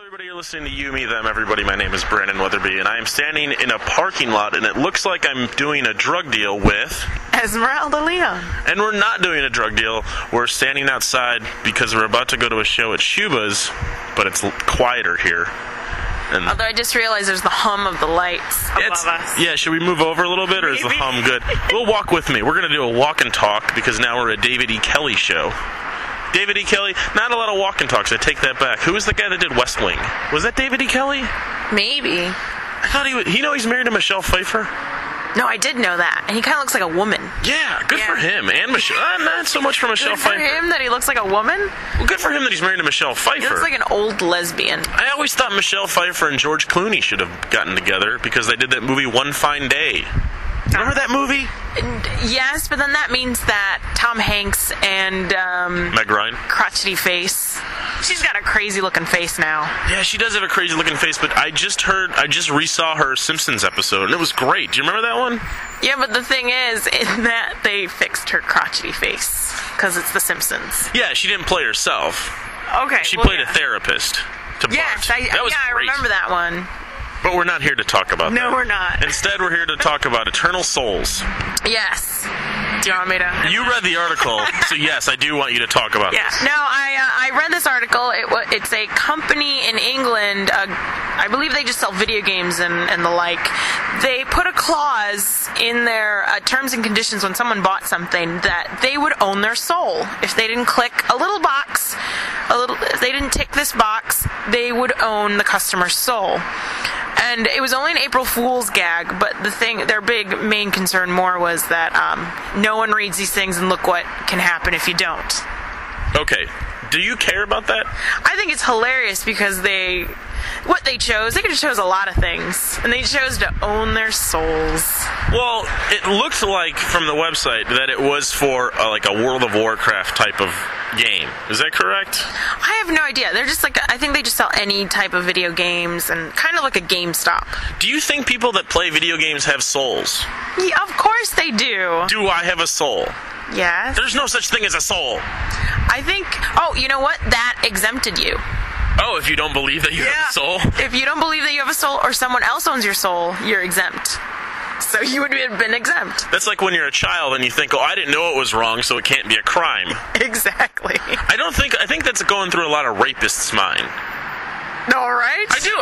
everybody, you're listening to You, Me, Them, Everybody. My name is Brandon Weatherby, and I am standing in a parking lot, and it looks like I'm doing a drug deal with Esmeralda Leon. And we're not doing a drug deal. We're standing outside because we're about to go to a show at Shuba's, but it's quieter here. And Although I just realized there's the hum of the lights above us. Yeah, should we move over a little bit, or is the hum good? Well, walk with me. We're going to do a walk and talk because now we're a David E. Kelly show. David E. Kelly, not a lot of walk and talks. I take that back. Who was the guy that did West Wing? Was that David E. Kelly? Maybe. I thought he was. He's married to Michelle Pfeiffer? No, I did know that. And he kind of looks like a woman. Yeah, good for him. And Michelle. Not so much for Michelle Pfeiffer. Good for him that he looks like a woman? Well, good for him that he's married to Michelle Pfeiffer. He looks like an old lesbian. I always thought Michelle Pfeiffer and George Clooney should have gotten together because they did that movie One Fine Day. Remember that movie? Yes, but then that means that Tom Hanks and Meg Ryan, crotchety face. She's got a crazy looking face now. Yeah, she does have a crazy looking face, but I just resaw her Simpsons episode, and it was great. Do you remember that one? Yeah, but the thing is, in that they fixed her crotchety face because it's The Simpsons. Yeah, she didn't play herself. Okay, she played a therapist to Bart. Yes, I remember that one. But we're not here to talk about that. No, we're not. Instead, we're here to talk about Eternal Souls. Yes. Do you want me to? You read the article, so yes, I do want you to talk about this. No, I read this article. It's a company in England. I believe they just sell video games and the like. They put a clause in their terms and conditions when someone bought something that they would own their soul. If they didn't click a little box, if they didn't tick this box, they would own the customer's soul. And it was only an April Fool's gag, but their big main concern more was that no one reads these things and look what can happen if you don't. Okay. Do you care about that? I think it's hilarious because they could have chose a lot of things, and they chose to own their souls. Well, it looked like from the website that it was for like a World of Warcraft type of game. Is that correct? I have no idea. They're just I think they just sell any type of video games and kind of like a GameStop. Do you think people that play video games have souls? Yeah, of course they do. Do I have a soul? Yes. There's no such thing as a soul. I think, you know what? That exempted you. Oh, if you don't believe that you have a soul? If you don't believe that you have a soul or someone else owns your soul, you're exempt. So you would have been exempt. That's like when you're a child and you think, I didn't know it was wrong, so it can't be a crime. Exactly. I think that's going through a lot of rapists' mind. All right. I do.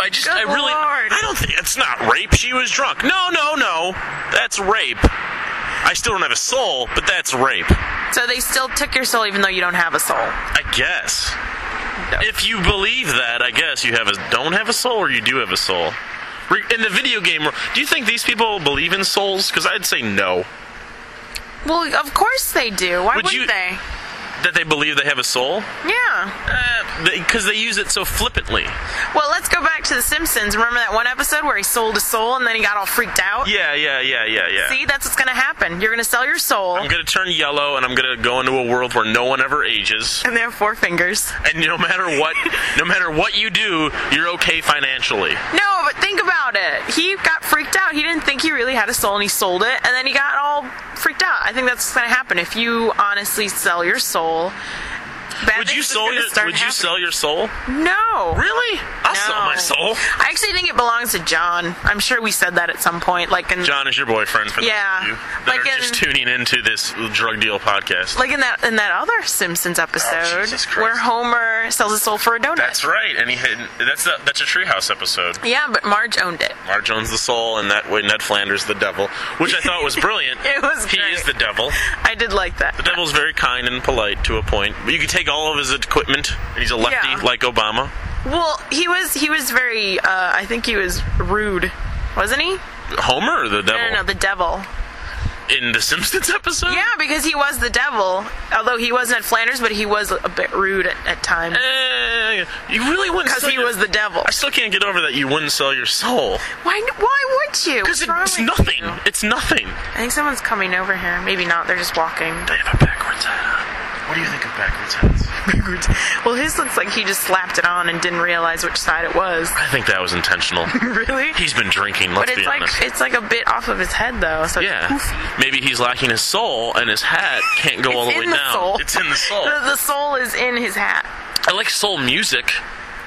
I don't think it's not rape. She was drunk. No. That's rape. I still don't have a soul, but that's rape. So they still took your soul even though you don't have a soul? I guess. No. If you believe that, I guess you don't have a soul or you do have a soul. In the video game, do you think these people believe in souls? Because I'd say no. Well, of course they do. Why wouldn't they? That they believe they have a soul? Yeah. Because they use it so flippantly. Well, let's go back to The Simpsons. Remember that one episode where he sold his soul and then he got all freaked out? Yeah. See, that's what's going to happen. You're going to sell your soul. I'm going to turn yellow and I'm going to go into a world where no one ever ages. And they have 4 fingers. And no matter what you do, you're okay financially. No, but think about it. He got freaked out. He didn't think he really had a soul and he sold it. And then he got all freaked out. I think that's what's going to happen if you honestly sell your soul. Would you sell your soul? No. Really? I'll sell my soul. I actually think it belongs to John. I'm sure we said that at some point. John is your boyfriend for those of you that are just tuning into this drug deal podcast. Like in that other Simpsons episode where Homer sells his soul for a donut. That's right, and that's a Treehouse episode. Yeah, but Marge owned it. Marge owns the soul, and that way Ned Flanders the devil, which I thought was brilliant. It was great. He is the devil. I did like that. The devil's very kind and polite to a point, but you can take all of his equipment, and he's a lefty like Obama. Well, he was very, I think he was rude, wasn't he? Homer or the devil? No, the devil. In the Simpsons episode? Yeah, because he was the devil. Although he wasn't at Flanders, but he was a bit rude at times. You really wouldn't. Because he was the devil. I still can't get over that you wouldn't sell your soul. Why would you? Because it's nothing. It's nothing. I think someone's coming over here. Maybe not. They're just walking. They have a backwards hat on. What do you think of backwards hats? Well, his looks like he just slapped it on and didn't realize which side it was. I think that was intentional. Really? He's been drinking, let's be honest. It's like a bit off of his head, though, so it's goofy. Maybe he's lacking his soul, and his hat can't go all the way down. Soul. It's in the soul. The soul is in his hat. I like soul music.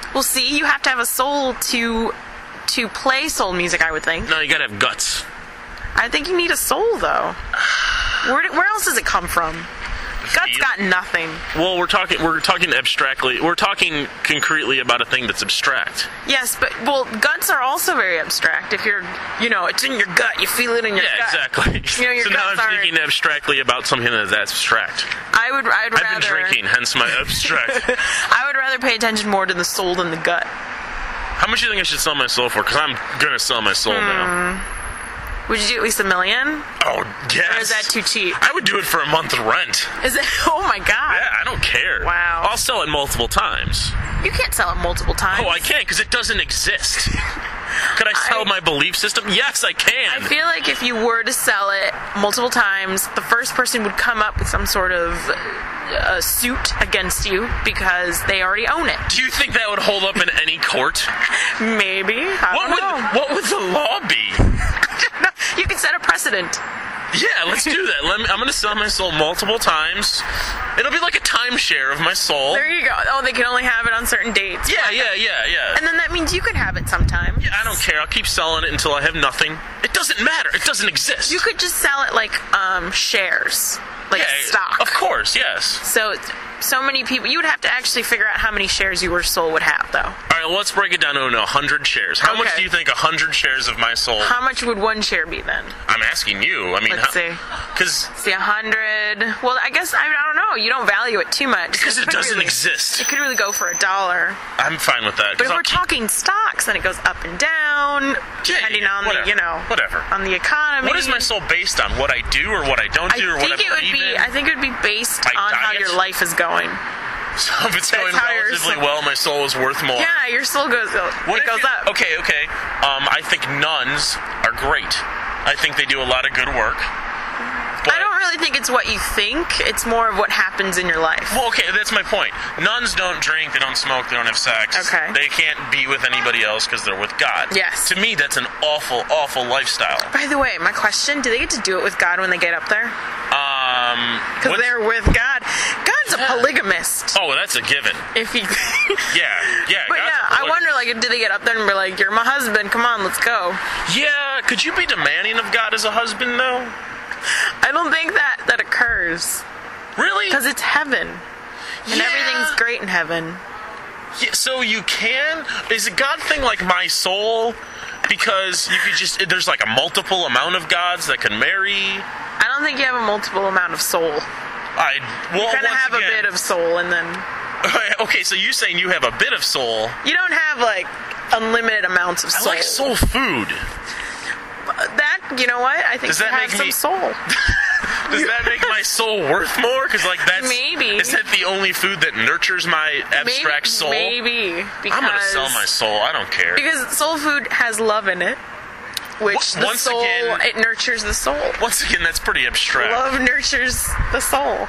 Well, see, you have to have a soul to play soul music, I would think. No, you gotta have guts. I think you need a soul, though. Where else does it come from? Guts got nothing. Well, we're talking abstractly. We're talking concretely about a thing that's abstract. Yes, but, guts are also very abstract. If you're, it's in your gut. You feel it in your gut. Yeah, exactly. Your so now I'm thinking abstractly about something that's abstract. I'd rather... I've been drinking, hence my abstract. I would rather pay attention more to the soul than the gut. How much do you think I should sell my soul for? Because I'm going to sell my soul now. Would you do at least $1 million? Oh, yes. Or is that too cheap? I would do it for a month's rent. Is it? Oh, my God. Yeah, I don't care. Wow. I'll sell it multiple times. You can't sell it multiple times. Oh, I can't, because it doesn't exist. Could I sell my belief system? Yes, I can. I feel like if you were to sell it multiple times, the first person would come up with some sort of suit against you because they already own it. Do you think that would hold up in any court? Maybe. I don't know. What would the law be? You can set a precedent. Yeah, let's do that. I'm going to sell my soul multiple times. It'll be like a timeshare of my soul. There you go. Oh, they can only have it on certain dates. Yeah. And then that means you can have it sometime. Yeah, I don't care. I'll keep selling it until I have nothing. It doesn't matter. It doesn't exist. You could just sell it like shares. Like stock. Of course, yes. So many people, you would have to actually figure out how many shares your soul would have, though. All right, well, let's break it down to 100 shares. How much do you think 100 shares of my soul? How much would one share be then? I'm asking you. I mean, let's see. Because 100. Well, I guess I don't know. You don't value it too much because it doesn't exist. It could really go for $1. I'm fine with that. But if we're talking stocks, then it goes up and down, depending on whatever on the economy. What is my soul based on? What I do or what I don't do or what I believe in? I think it would be based on how your life is going. So if it's going relatively well, my soul is worth more. Yeah, your soul goes up. Okay. I think nuns are great. I think they do a lot of good work. I don't really think it's what you think. It's more of what happens in your life. Well, okay, that's my point. Nuns don't drink, they don't smoke, they don't have sex. Okay. They can't be with anybody else because they're with God. Yes. To me, that's an awful, awful lifestyle. By the way, my question, do they get to do it with God when they get up there? Because they're with God. God's a polygamist. Oh, that's a given. If he... yeah. But I wonder, do they get up there and be like, you're my husband, come on, let's go. Yeah, could you be demanding of God as a husband, though? I don't think that occurs. Really? Because it's heaven. And everything's great in heaven. Yeah, so you can? Is a God thing like my soul? Because you could there's like a multiple amount of gods that can marry? I don't think you have a multiple amount of soul. You kind of have a bit of soul and then... Okay, so you're saying you have a bit of soul. You don't have, unlimited amounts of soul. I like soul food. That, you know what? I think you have some soul. Does that make my soul worth more? Because, that's... Maybe. Is that the only food that nurtures my abstract soul? Maybe. I'm going to sell my soul. I don't care. Because soul food has love in it. Which it nurtures the soul. Once again, that's pretty abstract. Love nurtures the soul.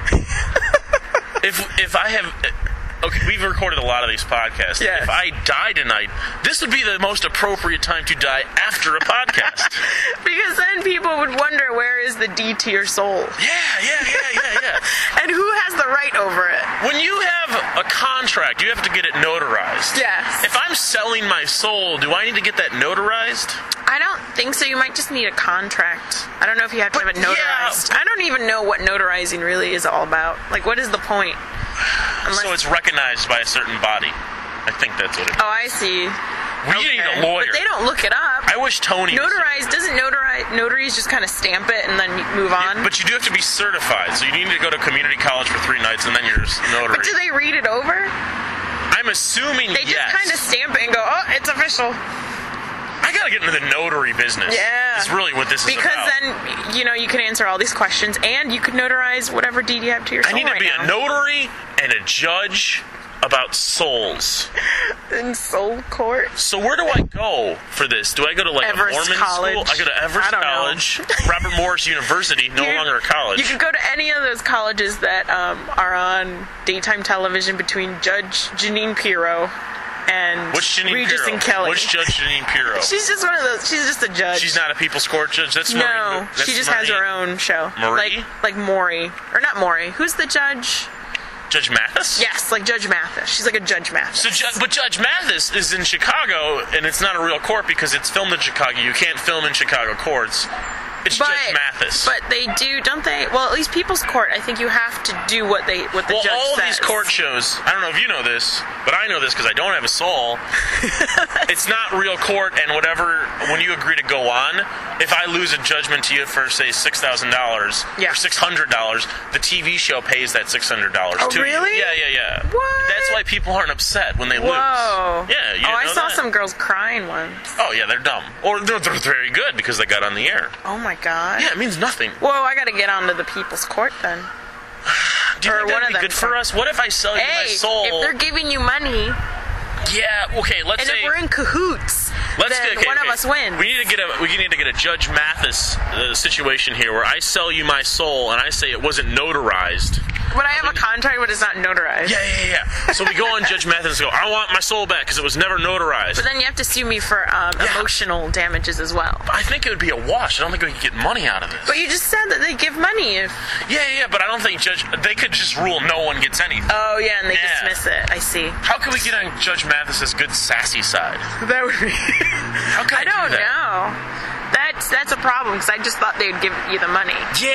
If I have... Okay, we've recorded a lot of these podcasts. Yes. If I die tonight, this would be the most appropriate time to die after a podcast. Because then people would wonder, where is the D to your soul? Yeah. And who has the right over it? When you have a contract, you have to get it notarized. Yes. If I'm selling my soul, do I need to get that notarized? I don't think so. You might just need a contract. I don't know if you have to have it notarized. I don't even know what notarizing really is all about. What is the point? So it's recognized by a certain body. I think that's what it is. Oh, I see. We need a lawyer. But they don't look it up. I wish Tony... Notaries just kind of stamp it and then move on? But you do have to be certified. So you need to go to community college for 3 nights and then you're notary. But do they read it over? I'm assuming They just kind of stamp it and go, oh, it's official. I gotta get into the notary business. Yeah. It's really what this is about. Because then, you can answer all these questions and you could notarize whatever deed you have to your soul. I need to be a notary and a judge about souls. In soul court? So where do I go for this? Do I go to Everest a Mormon College. school? I go to Everest College. Robert Morris University, no longer a college. You could go to any of those colleges that are on daytime television between Judge Jeanine Pirro and Regis and Kelly. Which Judge Jeanine Pirro? She's just one of those. She's just a judge. She's not a people's court judge? That's Maureen. No, she just has her own show. Marie? Like Maury. Or not Maury. Who's the judge? Judge Mathis? Yes, like Judge Mathis. She's like a Judge Mathis. But Judge Mathis is in Chicago, and it's not a real court because it's filmed in Chicago. You can't film in Chicago courts. It's Judge Mathis. But they do, don't they? Well, at least People's Court, I think you have to do what the judge says. Well, all these court shows, I don't know if you know this, but I know this because I don't have a soul. It's not real court, and whatever, when you agree to go on, if I lose a judgment to you for, say, $6,000 or $600, the TV show pays that $600 to really? you. Yeah. What? That's why people aren't upset when they lose. Whoa. Yeah, you I know saw that? some girls crying once. Oh, yeah, they're dumb. Or they're very good because they got on the air. Oh my god. Yeah, it means nothing. Whoa, I gotta get onto the People's Court then. Do you think that'd be good for us? What if I sell you my soul? If they're giving you money, yeah, okay, let's say... and if we're in cahoots, then one of us wins. We need to get a Judge Mathis situation here where I sell you my soul and I say it wasn't notarized. But I have a contract, but it's not notarized. Yeah. So we go on Judge Mathis and go, I want my soul back because it was never notarized. But then you have to sue me for emotional damages as well. I think it would be a wash. I don't think we could get money out of this. But you just said that they give money if... Yeah, but I don't think they could just rule no one gets anything. Oh, yeah, and they dismiss it. I see. How can we get on Judge Mathis's good sassy side? That would be... How can I don't know. That's a problem because I just thought they'd give you the money.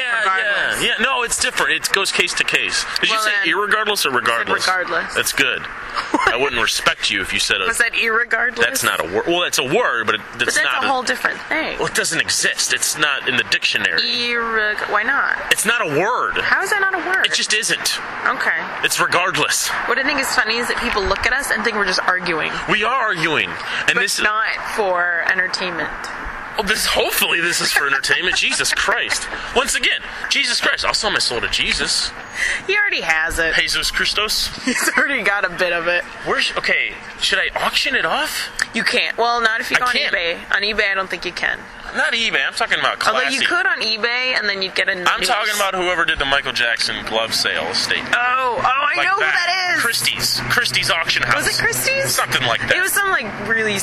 Yeah. No, it's different. It goes case to case. Did you say irregardless or regardless? Regardless. That's good. I wouldn't respect you if you said Was that irregardless? That's not a word. Well, that's a word, but that's not a whole different thing. Well, it doesn't exist. It's not in the dictionary. Why not? It's not a word. How is that not a word? It just isn't. Okay. It's regardless. What I think is funny is that people look at us and think we're just arguing. We are arguing, and but not for entertainment. Well, hopefully this is for entertainment. Jesus Christ. Once again, Jesus Christ. I'll sell my soul to Jesus. He already has it. Jesus Christos. He's already got a bit of it. Okay, should I auction it off? You can't. Well, not if you go on eBay. On eBay, I don't think you can. Not eBay. I'm talking about classy. Although you could on eBay, and then you'd get a I'm talking about whoever did the Michael Jackson glove sale estate. Oh, I know who that is. Christie's auction house. Was it Christie's? Something like that. It was some really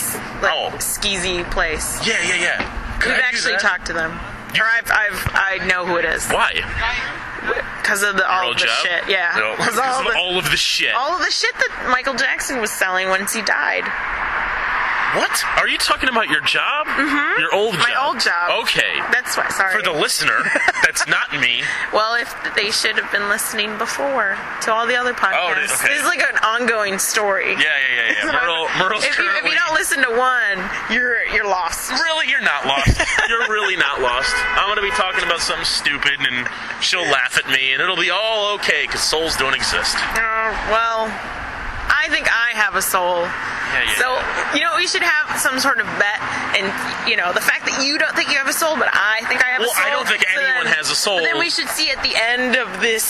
skeezy place. Yeah. We've actually talked to them. I know who it is. Why? Because of all of the shit. Yeah. No, because of all of the shit. All of the shit that Michael Jackson was selling once he died. What? Are you talking about your job? Mm-hmm. Your old job? My old job. Okay. That's why, sorry. For the listener, that's not me. Well, if they should have been listening before to all the other podcasts. Okay. This is like an ongoing story. Yeah. Merle's if you don't listen to one, you're lost. Really? You're not lost. You're really not lost. I'm going to be talking about something stupid, and she'll laugh at me, and it'll be all okay, because souls don't exist. Well, I think I have a soul. Yeah. So, we should have some sort of bet, and, the fact that you don't think you have a soul, but I think I have a soul. Well, I don't think anyone has a soul. But then we should see at the end of this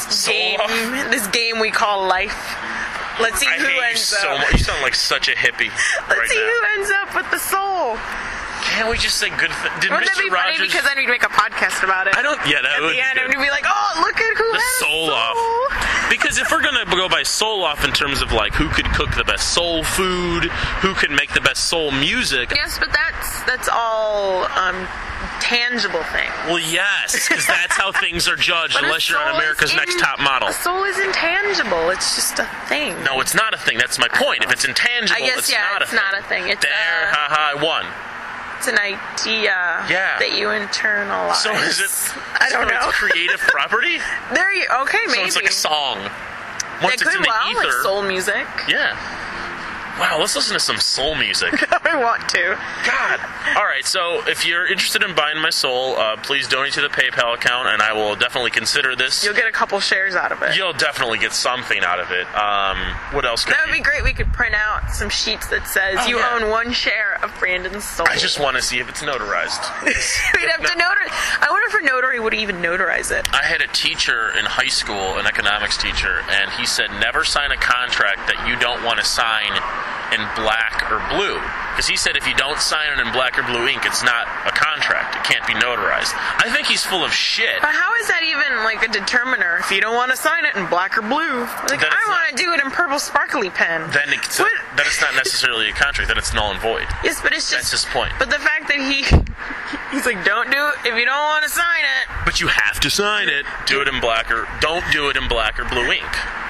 game we call life. Let's see who ends up. So much. You sound like such a hippie. Let's see who ends up with the soul. Can't we just say good things? Wouldn't that be funny? Because then we'd make a podcast about it. Yeah, that would be good. At the end, we'd be like, oh, look at who has soul off. Because if we're going to go by soul off in terms of, who could cook the best soul food, who can make the best soul music. Yes, but that's all tangible thing. Well, yes, because that's how things are judged, unless you're on America's Next Top Model. A soul is intangible. It's just a thing. No, it's not a thing. That's my point. If it's intangible, it's not a thing. It's I won. It's an idea that you internalize. So is it? I don't know. It's creative property. Okay, maybe. So it's like a song. Once it's in the ether, like soul music. Yeah. Wow, let's listen to some soul music. I want to. God. All right, so if you're interested in buying my soul, please donate to the PayPal account, and I will definitely consider this. You'll get a couple shares out of it. You'll definitely get something out of it. What else could That would be great. We could print out some sheets that says own 1 share of Brandon's soul. I just want to see if it's notarized. We'd have to notarize. I wonder if a notary would even notarize it. I had a teacher in high school, an economics teacher, and he said never sign a contract that you don't want to sign in black or blue. Because he said if you don't sign it in black or blue ink, it's not a contract. It can't be notarized. I think he's full of shit. But how is that even a determiner if you don't want to sign it in black or blue? I want to do it in purple sparkly pen. Then it's not necessarily a contract. Then it's null and void. Yes, but it's just... That's his point. But the fact that he's like, don't do it if you don't want to sign it. But you have to sign it. Do it in black or... Don't do it in black or blue ink.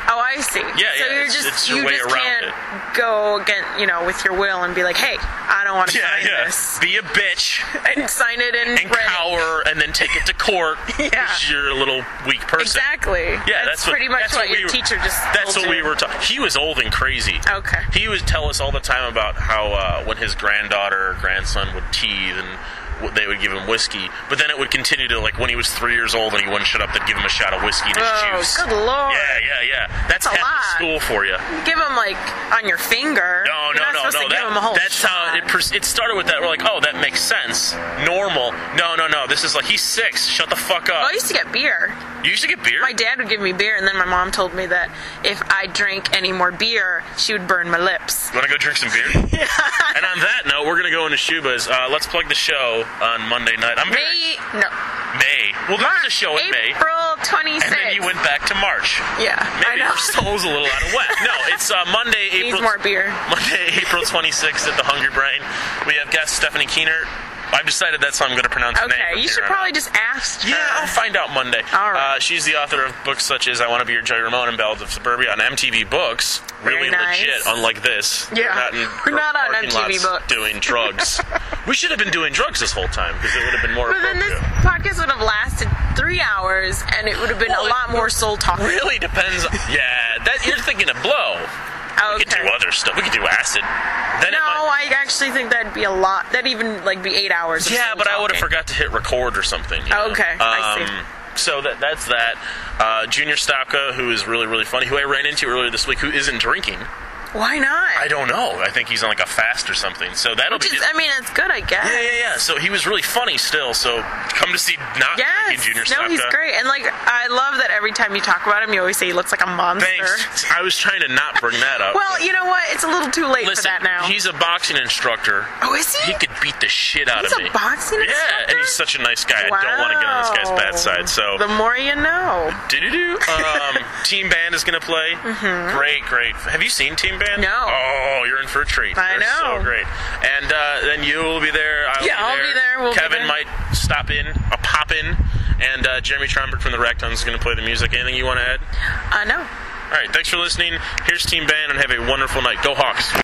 Oh, I see. Yeah, so yeah. you're just it's your you way just around can't it. go again, with your will and be like, hey, I don't want to sign this. Be a bitch And sign it in and red. cower and then take it to court because you're a little weak person. Exactly. Yeah, that's pretty much what your teacher just That's told what we you. were taught. He was old and crazy. Okay. He would tell us all the time about how when his granddaughter or grandson would teeth and they would give him whiskey, but then it would continue to, like, when he was 3 years old and he wouldn't shut up, they'd give him a shot of whiskey in his juice. Good Lord. Yeah. That's a Catholic lot. school for you. Give him, like, on your finger. No. You're not supposed to give him a whole That's shot. how it started with that. We're like, oh, that makes sense. Normal. No. This is like, he's 6. Shut the fuck up. Well, I used to get beer. You used to get beer? My dad would give me beer, and then my mom told me that if I drank any more beer, she would burn my lips. You want to go drink some beer? Yeah. And on that note, we're going to go into Shuba's. Let's plug the show on Monday night. May. Well, there was a show in May. April 26th. And then you went back to March. Yeah, Maybe I know. your soul's a little out of whack. No, it's Monday, Needs more beer. Monday, April 26th at the Hungry Brain. We have guest Stephanie Keener. I've decided that's how I'm going to pronounce her name. Okay, you should probably just ask her. Yeah, I'll find out Monday. All right. She's the author of books such as I Want to Be Your Joey Ramone and Ballads of Suburbia on MTV Books. Really Very nice. legit, unlike this. Yeah, we're not on parking MTV lots Books. doing drugs. We should have been doing drugs this whole time because it would have been more But then appropriate. this podcast would have lasted 3 hours, and it would have been a lot more soul talking. Really depends. Yeah, that you're thinking of blow. We could do other stuff. We could do acid. Then No, I actually think that'd be a lot. That'd even be 8 hours. Of yeah, soul but I would have talking. forgot to hit record or something. You know? Okay, I see. So that's that. Junior Stopka, who is really, really funny, who I ran into earlier this week, who isn't drinking. Why not? I don't know. I think he's on like a fast or something. So that'll be. It's good, I guess. Yeah. So he was really funny still. So come to see not drinking Junior Stopka. No, he's great. And I love that every time you talk about him, you always say he looks like a monster. Thanks. I was trying to not bring that up. Well, you know what? It's a little too late for that now. He's a boxing instructor. Oh, is he? He could beat the shit out of me. He's a boxing instructor? Yeah, and he's such a nice guy. Wow. I don't want to get on this guy's bad side. So the more you know. Team Band is going to play. Mm-hmm. Great. Have you seen Team Band? No. Oh, you're in for a treat. I know. So great. And then you will be there. I'll be there. Kevin might pop in. And Jeremy Tromberg from the Ragtons is going to play the music. Anything you want to add? No. All right. Thanks for listening. Here's Team Band, and have a wonderful night. Go Hawks.